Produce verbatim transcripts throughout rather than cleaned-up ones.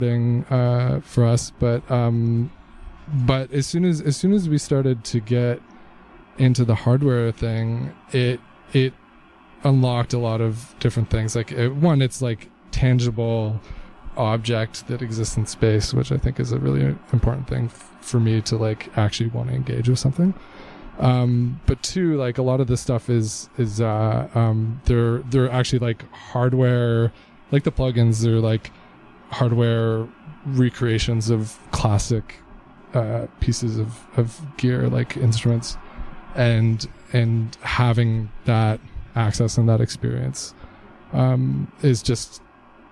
thing uh, for us, but um, but as soon as as soon as we started to get into the hardware thing, it it unlocked a lot of different things. Like it, one, it's like tangible object that exists in space, which I think is a really important thing f- for me to like actually want to engage with something. Um, but two, like a lot of this stuff is is uh, um, they're they're actually like hardware, like the plugins. They're like hardware recreations of classic uh, pieces of, of gear, like instruments, and and having that access and that experience um, is just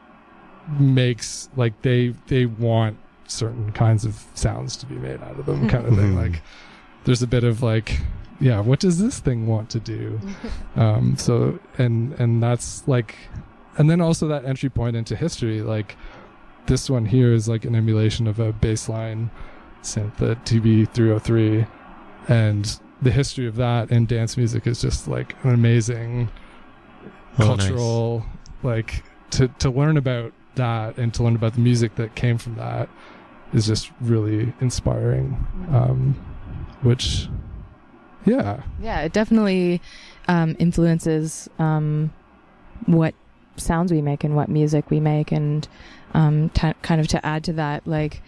makes like they they want certain kinds of sounds to be made out of them, kind of thing. Like there's a bit of like, yeah, what does this thing want to do? um so and and that's like, and then also that entry point into history, like this one here is like an emulation of a bassline synth, the T B three oh three, and the history of that in dance music is just like an amazing oh, cultural nice. Like to to learn about that and to learn about the music that came from that is just really inspiring. Um, which, yeah. Yeah, it definitely um, influences um, what sounds we make and what music we make. And um, t- kind of to add to that, like,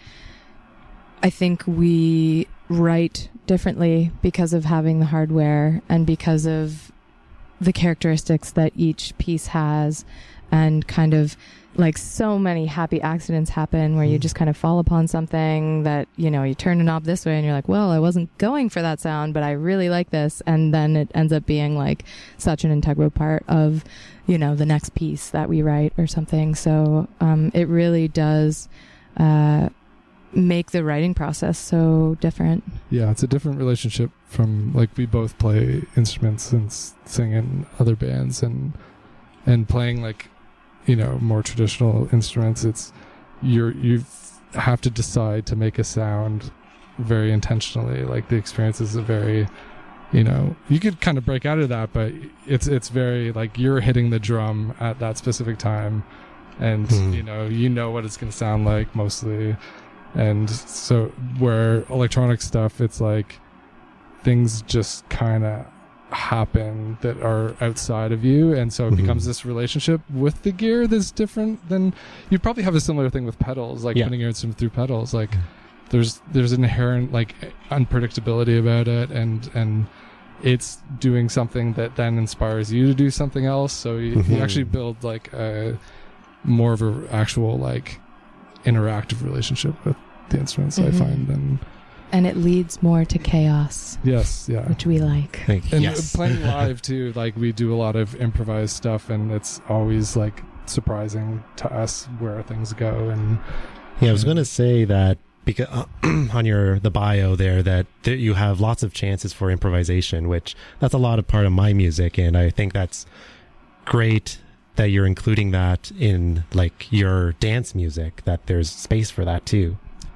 I think we write differently because of having the hardware and because of the characteristics that each piece has, and kind of like so many happy accidents happen where you just kind of fall upon something that, you know, you turn a knob this way and you're like, well, I wasn't going for that sound, but I really like this. And then it ends up being like such an integral part of, you know, the next piece that we write or something. So um, it really does uh, make the writing process so different. Yeah, it's a different relationship from like we both play instruments and s- sing in other bands and and playing like, you know, more traditional instruments. It's you're you have to decide to make a sound very intentionally. Like the experience is a very, you know, you could kind of break out of that, but it's it's very like you're hitting the drum at that specific time, and hmm. you know you know what it's going to sound like mostly. And so where electronic stuff, it's like things just kind of happen that are outside of you, and so it mm-hmm. becomes this relationship with the gear that's different than you probably have a similar thing with pedals, like yeah. putting your instrument through pedals. Like there's there's an inherent like unpredictability about it, and and it's doing something that then inspires you to do something else. So you, mm-hmm. you actually build like a more of a actual like interactive relationship with the instruments. Mm-hmm. I find than. And it leads more to chaos. Yes, yeah. Which we like. And yes. playing live too, like we do a lot of improvised stuff, and it's always like surprising to us where things go. And yeah, I was going to say that because uh, on your the bio there that th- you have lots of chances for improvisation, which that's a lot of part of my music, and I think that's great that you're including that in like your dance music. That there's space for that too.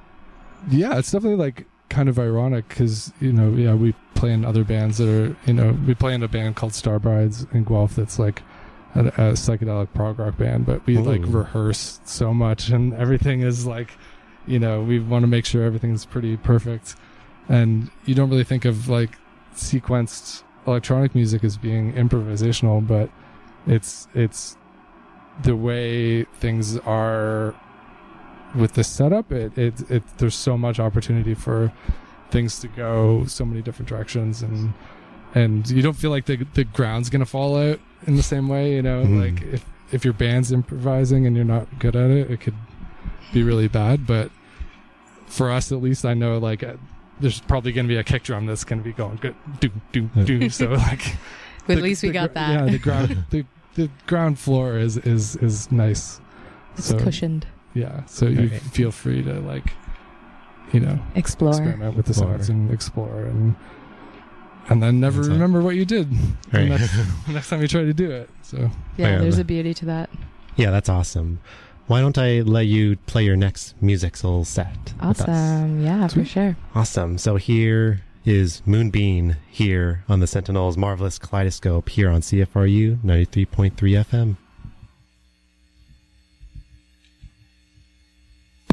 Yeah, it's definitely like kind of ironic because, you know, yeah, we play in other bands that are, you know, we play in a band called Star Brides in Guelph that's like a, a psychedelic prog rock band, but we Ooh. like rehearse so much and everything is like, you know, we want to make sure everything's pretty perfect. And you don't really think of like sequenced electronic music as being improvisational, but it's, it's the way things are with the setup. It, it it there's so much opportunity for things to go so many different directions, and and you don't feel like the the ground's gonna fall out in the same way, you know. Mm. Like if if your band's improvising and you're not good at it, it could be really bad. But for us, at least, I know like uh, there's probably gonna be a kick drum that's gonna be going good, do do do. So like, at the, least we got the, that. Yeah, the ground the the ground floor is is is nice. It's so, cushioned. Yeah, so you okay. feel free to like, you know, explore, experiment with the sounds and explore, and and then never That's remember what you did right. next, next time you try to do it. So yeah, yeah, there's a beauty to that. Yeah, that's awesome. Why don't I let you play your next musical set? Awesome, yeah, Sweet. For sure. Awesome. So here is Moonbeam here on the Sentinel's Marvelous Kaleidoscope here on C F R U ninety-three point three F M.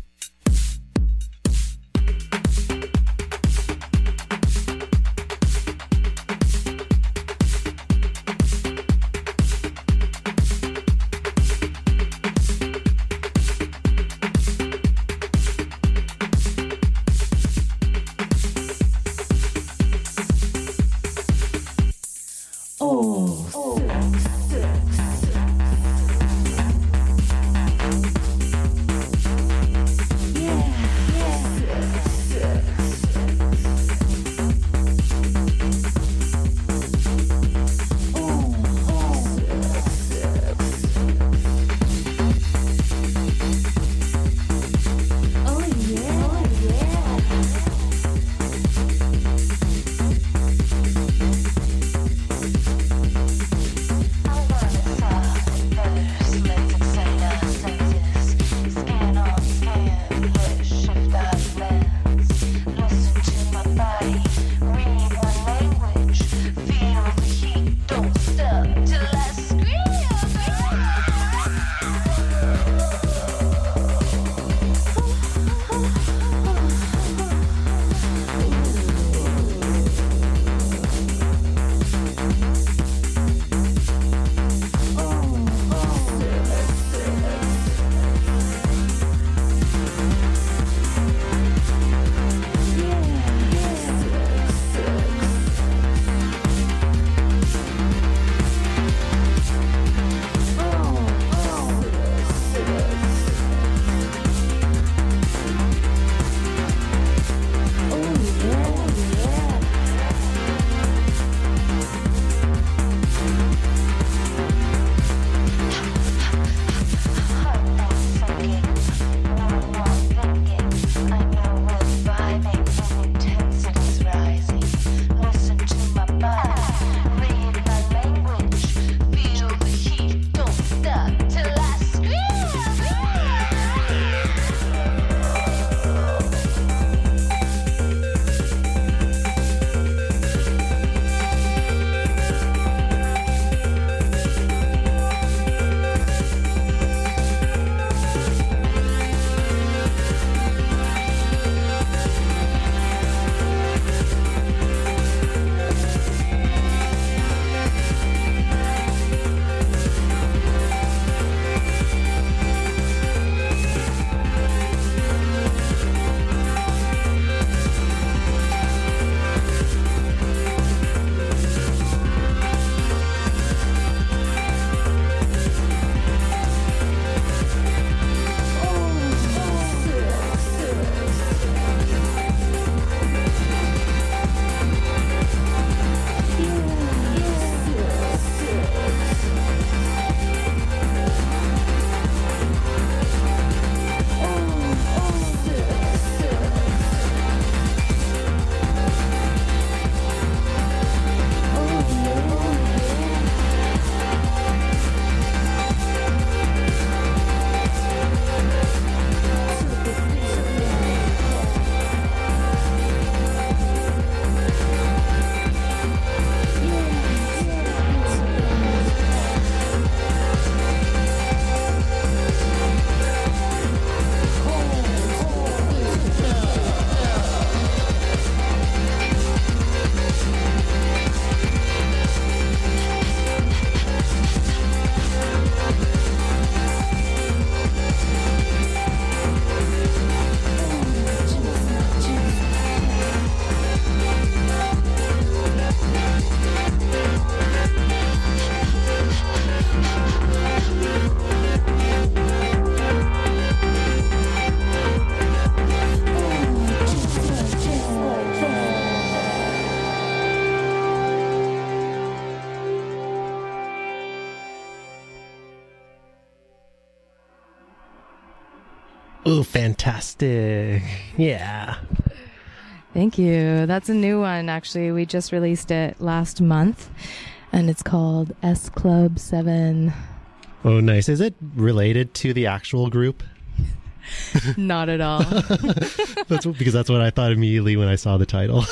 Oh, fantastic. Yeah. Thank you. That's a new one, actually. We just released it last month, and it's called S Club seven. Oh, nice. Is it related to the actual group? Not at all. That's what, because that's what I thought immediately when I saw the title.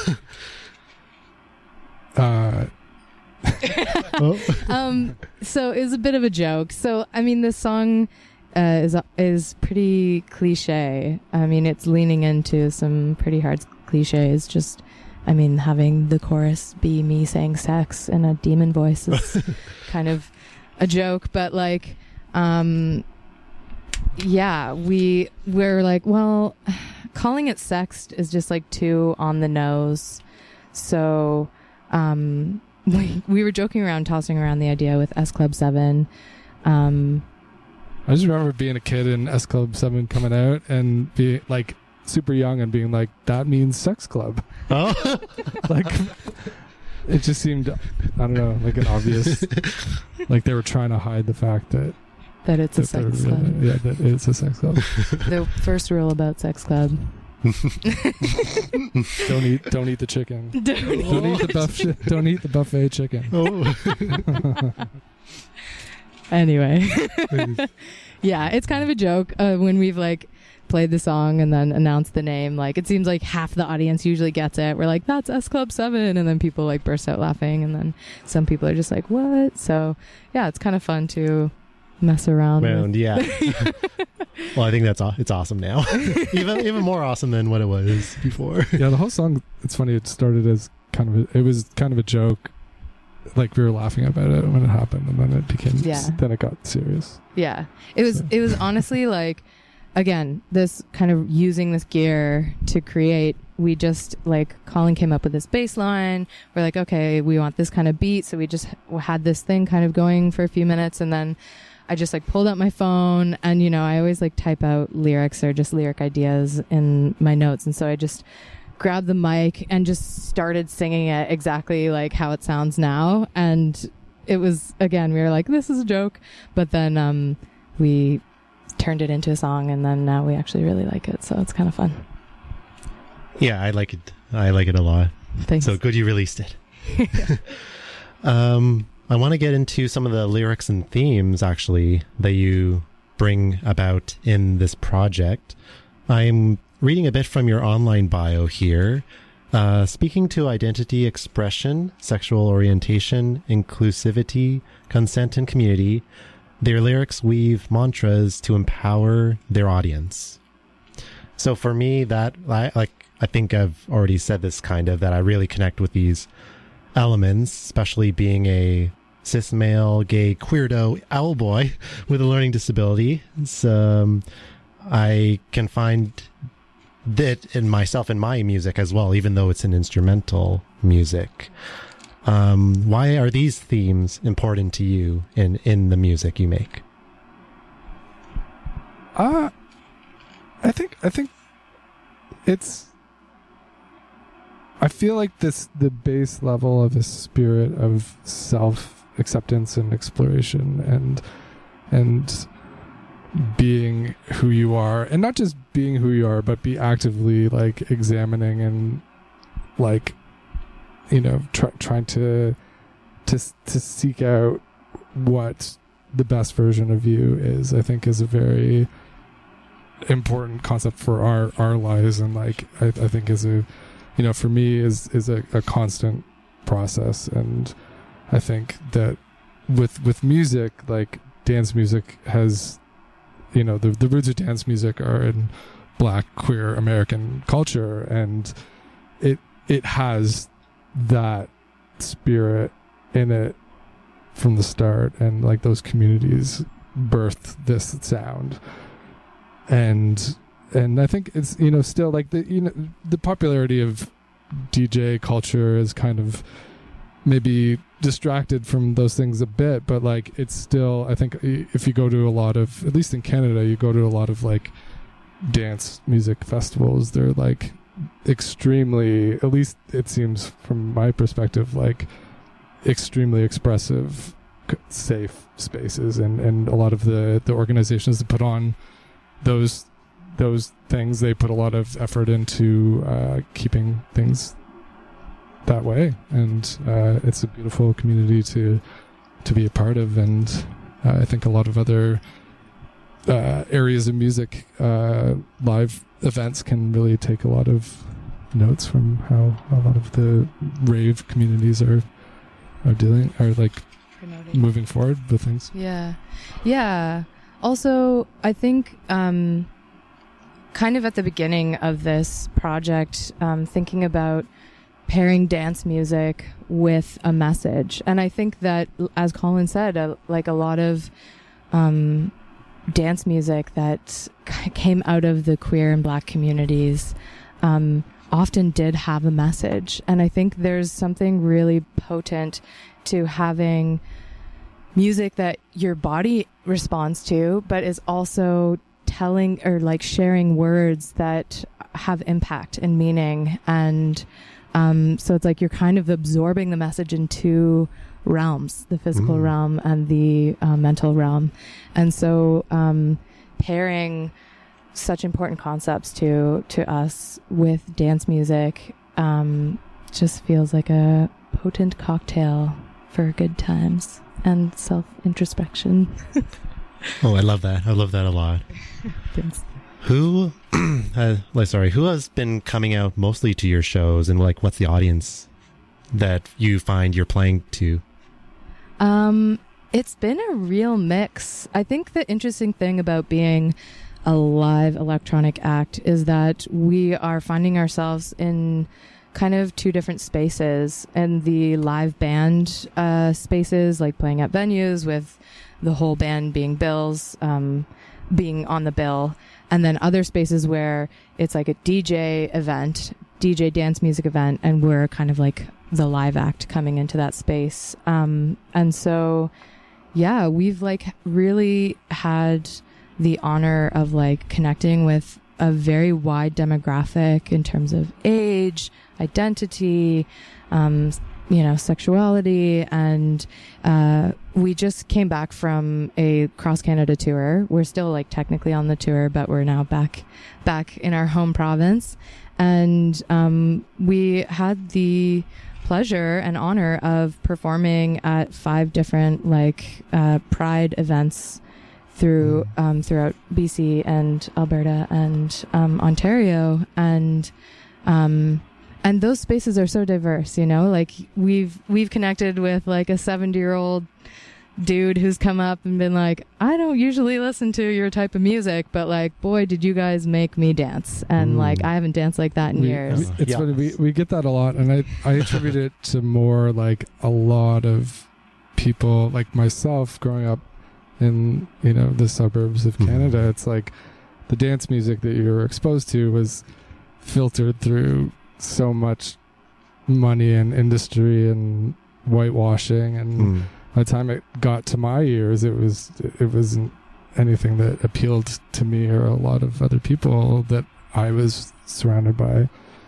Uh, oh. um, so it was a bit of a joke. So, I mean, this song uh, is is pretty cliche. I mean, it's leaning into some pretty hard cliches. Just, I mean, having the chorus be me saying sex in a demon voice is kind of a joke. But, like, um, yeah, we, we're like, well, calling it sexed is just, like, too on the nose. So... Um, we, we were joking around, tossing around the idea with S Club seven. Um, I just remember being a kid and S Club seven coming out and being like super young and being like, that means sex club. Oh, Like, it just seemed, I don't know, like an obvious, like they were trying to hide the fact that, that it's a that they're sex really- club. yeah, that it's a sex club. The first rule about sex club. Don't eat, don't eat the chicken. Don't Don't eat the buffet. Don't eat the buffet chicken. oh. Anyway. Yeah, it's kind of a joke uh, when we've like played the song and then announced the name. Like, it seems like half the audience usually gets it. We're like, that's S Club seven, and then people like burst out laughing, and then some people are just like, what? So yeah, it's kind of fun to mess around Round, with. yeah. Well, I think that's aw- it's awesome now. even even more awesome than what it was before. Yeah, the whole song, it's funny, it started as kind of a, it was kind of a joke. Like, we were laughing about it when it happened, and then it became, Yeah. then it got serious. Yeah, it was it was honestly like, again, this kind of using this gear to create. We just like Colin came up with this bass line. We're like, okay, we want this kind of beat, so we just had this thing kind of going for a few minutes, and then I just like pulled out my phone, and you know, I always like type out lyrics or just lyric ideas in my notes, and so I just grabbed the mic and just started singing it exactly like how it sounds now. And it was, again, we were like, this is a joke, but then um we turned it into a song, and then now we actually really like it, so it's kind of fun. Yeah, I like it. I like it a lot. Thanks. So good you released it. um, I want to get into some of the lyrics and themes, actually, that you bring about in this project. I'm reading a bit from your online bio here. Uh, speaking to identity expression, sexual orientation, inclusivity, consent, and community, their lyrics weave mantras to empower their audience. So for me, that, I, like, I think I've already said this kind of, that I really connect with these elements, especially being a cis male, gay, queerdo owl boy with a learning disability. So, um, I can find that in myself in my music as well, even though it's an instrumental music. Um, why are these themes important to you in, in the music you make? Uh, I think, I think it's, I feel like this, the base level of a spirit of self-acceptance and exploration and, and being who you are, and not just being who you are, but be actively like examining and like, you know, try, trying to, to, to seek out what the best version of you is, I think is a very important concept for our, our lives. And like, I, I think is a, you know, for me is, is a, a constant process. And I think that with, with music, like dance music has, you know, the, the roots of dance music are in Black, queer American culture. And it, it has that spirit in it from the start. And like those communities birthed this sound. And, and I think it's, you know, still like the, you know, the popularity of D J culture is kind of maybe distracted from those things a bit, but like it's still, I think if you go to a lot of, at least in Canada, you go to a lot of like dance music festivals, they're like extremely, at least it seems from my perspective, like extremely expressive, safe spaces. And, and a lot of the, the organizations that put on those those things, they put a lot of effort into uh, keeping things that way, and uh, it's a beautiful community to to be a part of. And uh, I think a lot of other uh, areas of music, uh, live events can really take a lot of notes from how a lot of the rave communities are are dealing, are like Promoting. moving forward with things. Yeah. Yeah. Also, I think um, kind of at the beginning of this project, um, thinking about pairing dance music with a message. And I think that, as Colin said, uh, like a lot of um, dance music that c- came out of the queer and Black communities um, often did have a message. And I think there's something really potent to having music that your body responds to, but is also telling or like sharing words that have impact and meaning. And um, so it's like you're kind of absorbing the message in two realms, the physical mm. realm and the uh, mental realm. And so um, pairing such important concepts to to us with dance music um, just feels like a potent cocktail for good times and self-introspection. Oh, I love that. I love that a lot. Thanks. Who, uh, like, sorry, who has been coming out mostly to your shows, and like, what's the audience that you find you're playing to? Um, it's been a real mix. I think the interesting thing about being a live electronic act is that we are finding ourselves in kind of two different spaces, and the live band uh, spaces, like playing at venues with the whole band being bills, um, being on the bill, and then other spaces where it's like a D J event, D J dance music event, and we're kind of like the live act coming into that space. Um, and so, yeah, we've like really had the honor of like connecting with a very wide demographic in terms of age, identity, um, you know, sexuality. And uh, we just came back from a cross Canada tour. We're still like technically on the tour, but we're now back back in our home province. And um, we had the pleasure and honor of performing at five different like uh, Pride events through um, throughout B C and Alberta and um, Ontario, and um, and those spaces are so diverse. You know, like we've we've connected with like a seventy year old dude who's come up and been like, I don't usually listen to your type of music, but like, boy, did you guys make me dance. And mm. like, I haven't danced like that in we, years. We, it's yeah. funny, we, we get that a lot. And I, I attribute it to more like a lot of people like myself growing up in, you know, the suburbs of Canada. Mm. It's like the dance music that you were exposed to was filtered through so much money and industry and whitewashing, and mm. by the time it got to my ears, it was it wasn't anything that appealed to me or a lot of other people that I was surrounded by.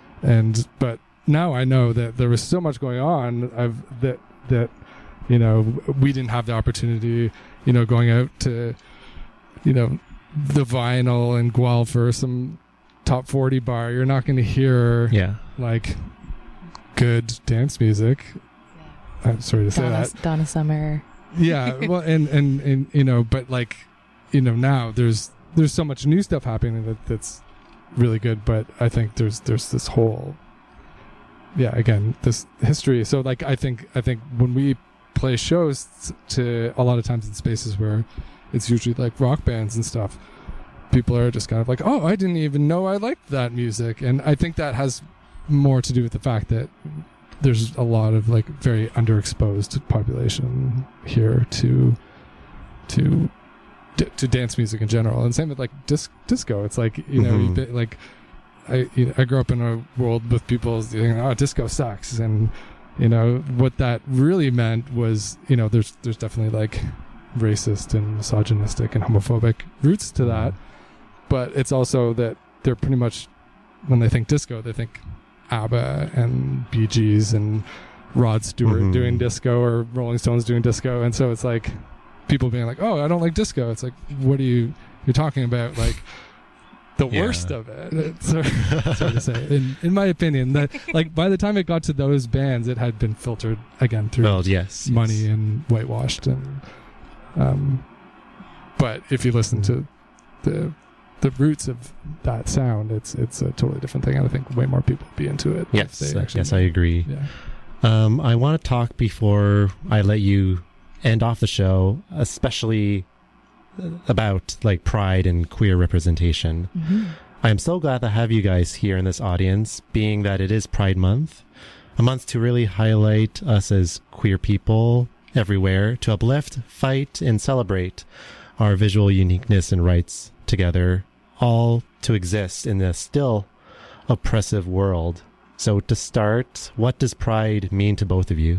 And but now I know that there was so much going on. I've that that you know we didn't have the opportunity. You know, going out to you know the Vinyl and Guelph or some top forty bar, you're not going to hear yeah. like good dance music. I'm sorry to say Donna, that. Donna Summer. Yeah, well, and, and, and, you know, but like, you know, now there's there's so much new stuff happening that that's really good, but I think there's there's this whole, yeah, again, this history. So like, I think I think when we play shows to a lot of times in spaces where it's usually like rock bands and stuff, people are just kind of like, oh, I didn't even know I liked that music, and I think that has more to do with the fact that there's a lot of like very underexposed population here to to to dance music in general, and same with like dis- disco. It's like you know, mm-hmm. you, like I you know, I grew up in a world with people saying, "Oh, disco sucks," and you know what that really meant was you know there's there's definitely like racist and misogynistic and homophobic roots to that, but it's also that they're pretty much when they think disco, they think ABBA and Bee Gees and Rod Stewart mm-hmm. doing disco or Rolling Stones doing disco, and so it's like people being like, oh, I don't like disco. It's like, what are you you're talking about? Like the Yeah. worst of it. It's sort of, sort of say, in, in my opinion, that like by the time it got to those bands, it had been filtered again through Well, yes, money yes. and whitewashed. And um, but if you listen to the the roots of that sound, it's it's a totally different thing. And I think way more people would be into it. Yes, if they actually yes, I agree. Yeah. Um, I want to talk before I let you end off the show, especially about like pride and queer representation. Mm-hmm. I am so glad to have you guys here in this audience, being that it is Pride Month, a month to really highlight us as queer people everywhere, to uplift, fight, and celebrate our visual uniqueness and rights together, all to exist in this still oppressive world. So to start, what does pride mean to both of you?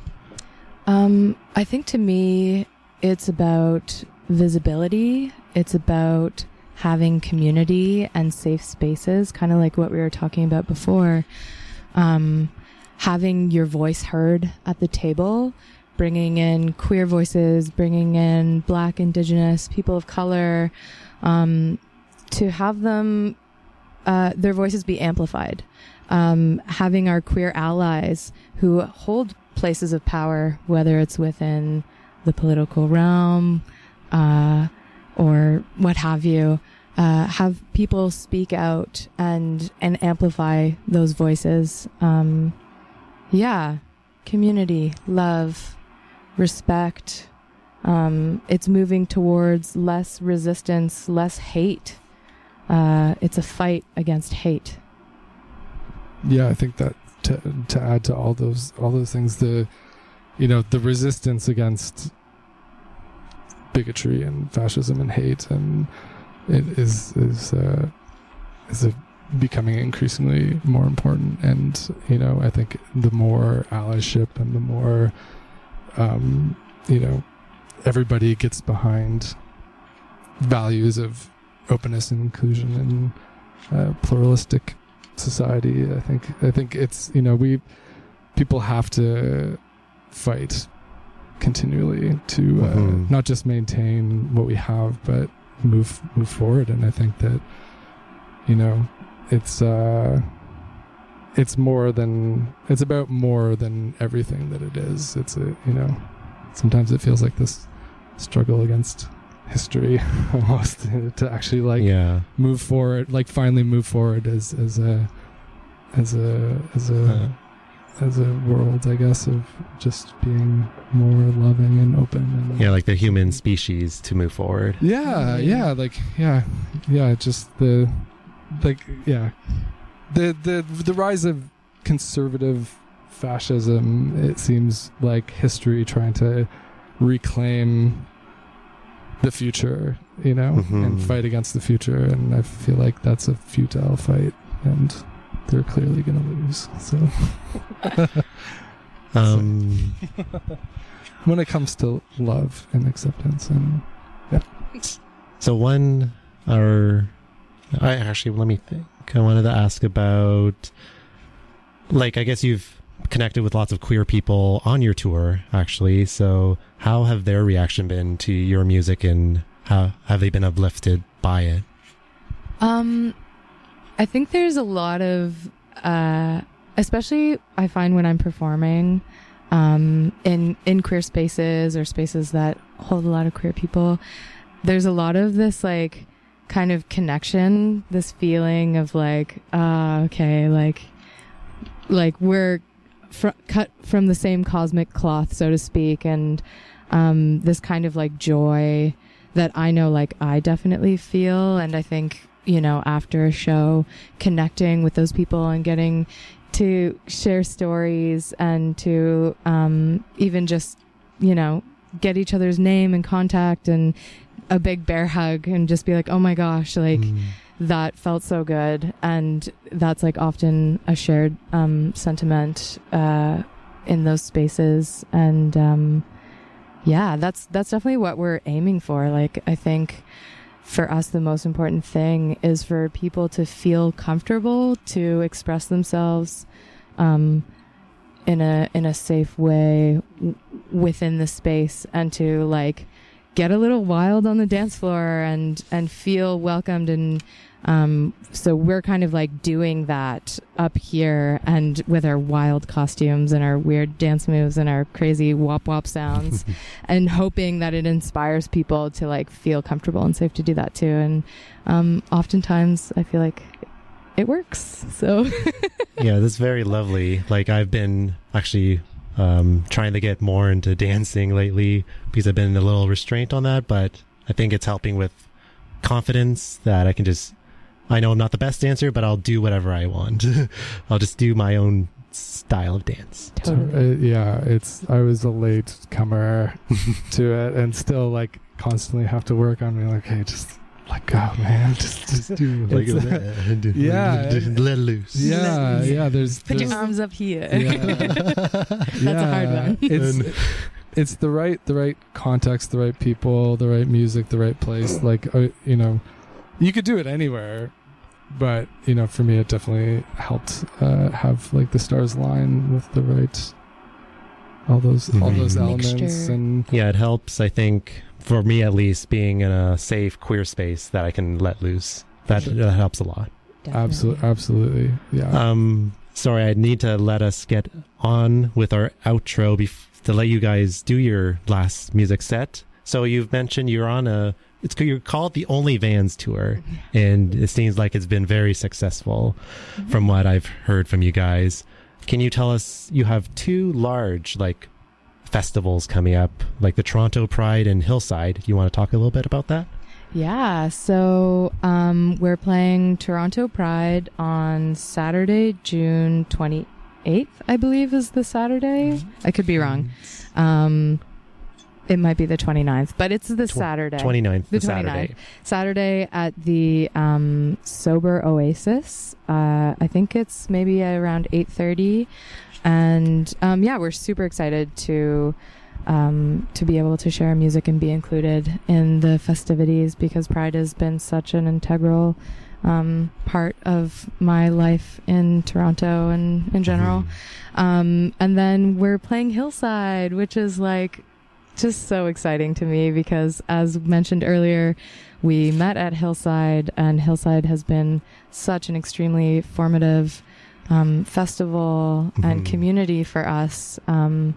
Um, I think to me, it's about visibility. It's about having community and safe spaces, kind of like what we were talking about before. Um, having your voice heard at the table, bringing in queer voices, bringing in Black, Indigenous, people of color, um, to have them, uh, their voices be amplified. Um, having our queer allies who hold places of power, whether it's within the political realm, uh, or what have you, uh, have people speak out and, and amplify those voices. Um, yeah, community, love, respect. Um, it's moving towards less resistance, less hate. Uh, it's a fight against hate. Yeah, I think that to to add to all those all those things, the you know the resistance against bigotry and fascism and hate, and it is is uh, is a, becoming increasingly more important. And you know, I think the more allyship and the more um, you know everybody gets behind values of openness and inclusion and uh, pluralistic society, I think I think it's you know we people have to fight continually to uh, Mhm. not just maintain what we have but move move forward. And I think that you know it's uh it's more than it's about more than everything that it is. It's a you know sometimes it feels like this struggle against history almost to actually like yeah. move forward, like finally move forward as as a as a as a Uh, as a world, I guess, of just being more loving and open. And yeah, like the human species to move forward. yeah, yeah, like yeah, yeah, just the like yeah, the the the rise of conservative fascism. It seems like history trying to reclaim the future, you know, Mhm. and fight against the future. And I feel like that's a futile fight, and they're clearly going to lose. So, Um, when it comes to love and acceptance, and so one, or I actually let me think. I wanted to ask about, like, I guess you've connected with lots of queer people on your tour, actually. So how have their reaction been to your music, and how have they been uplifted by it? Um, I think there's a lot of, uh, especially I find when I'm performing, um, in, in queer spaces or spaces that hold a lot of queer people, there's a lot of this like kind of connection, this feeling of like, ah, uh, okay, like, like we're fr- cut from the same cosmic cloth, so to speak. And, um, this kind of like joy that I know, like I definitely feel. And I think, you know, after a show, connecting with those people and getting to share stories and to um, even just, you know, get each other's name and contact and a big bear hug and just be like, oh my gosh, like Mm. that felt so good. And that's like often a shared um, sentiment uh, in those spaces. And um, yeah, that's that's definitely what we're aiming for. Like, I think for us, the most important thing is for people to feel comfortable to express themselves um, in a in a safe way w- within the space, and to like get a little wild on the dance floor and and feel welcomed and Um, so we're kind of like doing that up here, and with our wild costumes and our weird dance moves and our crazy wop wop sounds, and hoping that it inspires people to like feel comfortable and safe to do that too. And um, oftentimes I feel like it works. So yeah, that's very lovely. Like I've been actually um, trying to get more into dancing lately because I've been a little restrained on that, but I think it's helping with confidence that I can just, I know I'm not the best dancer, but I'll do whatever I want. I'll just do my own style of dance. totally. Uh, yeah, it's I was a late comer to it, and still like constantly have to work on me. Like, hey, just let go, man. Just, just do. Like, It's- yeah, let loose. yeah, yeah. There's, Put there's your arms up here. Yeah. That's a hard one. It's it's the right the right context, the right people, the right music, the right place. Like uh, you know, you could do it anywhere, but you know, for me, it definitely helped uh, have like the stars align with the right, all those all Mhm. those Mixture. elements, and Yeah, it helps, I think, for me at least, being in a safe queer space that I can let loose. That, that helps a lot. absolutely, absolutely, yeah. Um, sorry, I need to let us get on with our outro bef- to let you guys do your last music set. So you've mentioned you're on a, it's you're called the Only Vans tour, and it seems like it's been very successful Mm-hmm. from what I've heard from you guys. Can you tell us, you have two large like festivals coming up, like the Toronto Pride and Hillside. You want to talk a little bit about that? Yeah, so um, we're playing Toronto Pride on Saturday, June twenty-eighth, I believe is the Saturday. I could be wrong. Um, it might be the twenty-ninth, but it's the Tw- Saturday. twenty-ninth, The the Saturday. twenty-ninth. Saturday at the um, Sober Oasis. Uh, I think it's maybe around eight thirty. And um, yeah, we're super excited to um, to be able to share music and be included in the festivities, because Pride has been such an integral um, part of my life in Toronto and in general. Mhm. Um, and then we're playing Hillside, which is like just so exciting to me because, as mentioned earlier, we met at Hillside, and Hillside has been such an extremely formative um, festival and Mhm. community for us. Um,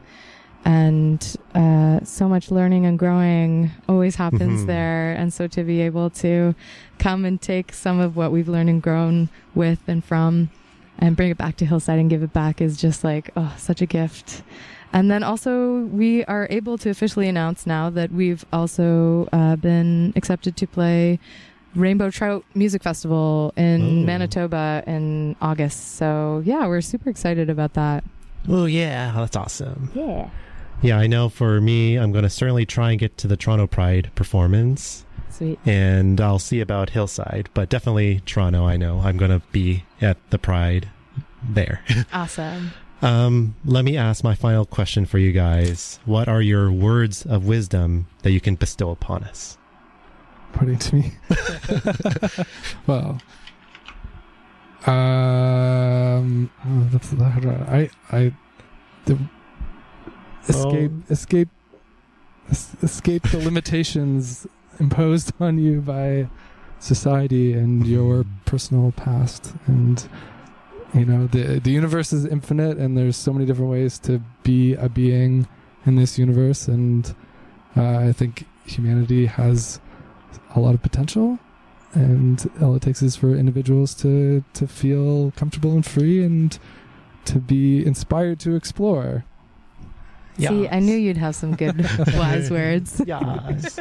and uh, so much learning and growing always happens Mhm. there. And so to be able to come and take some of what we've learned and grown with and from and bring it back to Hillside and give it back is just like, oh, such a gift. And then also we are able to officially announce now that we've also uh, been accepted to play Rainbow Trout Music Festival in Oh. Manitoba in August. So yeah, we're super excited about that. Oh yeah, that's awesome. Yeah. Yeah, I know for me, I'm going to certainly try and get to the Toronto Pride performance, Sweet. and I'll see about Hillside, but definitely Toronto, I know. I'm going to be at the Pride there. Awesome. um, let me ask my final question for you guys. What are your words of wisdom that you can bestow upon us? Putting to me. Well, um, oh, that's the hard one. I, I, the, escape, Oh. escape, es- escape the limitations imposed on you by society and your personal past. And you know, the the universe is infinite, and there's so many different ways to be a being in this universe. And uh, I think humanity has a lot of potential, and all it takes is for individuals to to feel comfortable and free, and to be inspired to explore. See, I knew you'd have some good wise words. Yes.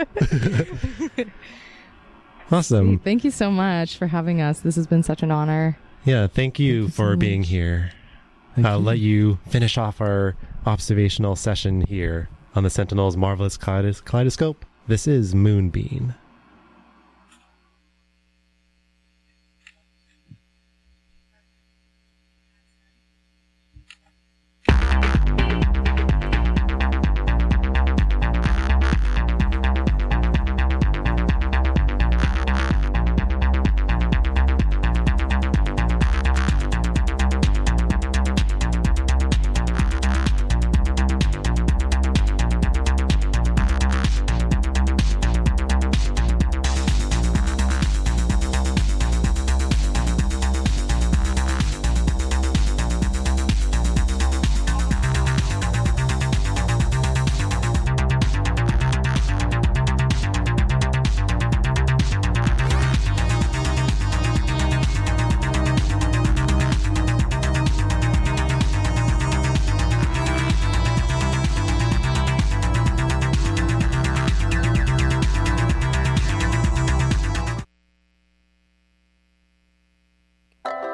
Awesome. Thank you so much for having us. This has been such an honor. Yeah, thank you Thank you for so being much. here. Thank I'll you. let you finish off our observational session here on the Sentinel's Marvelous Kaleidos- Kaleidoscope. This is Moonbeam.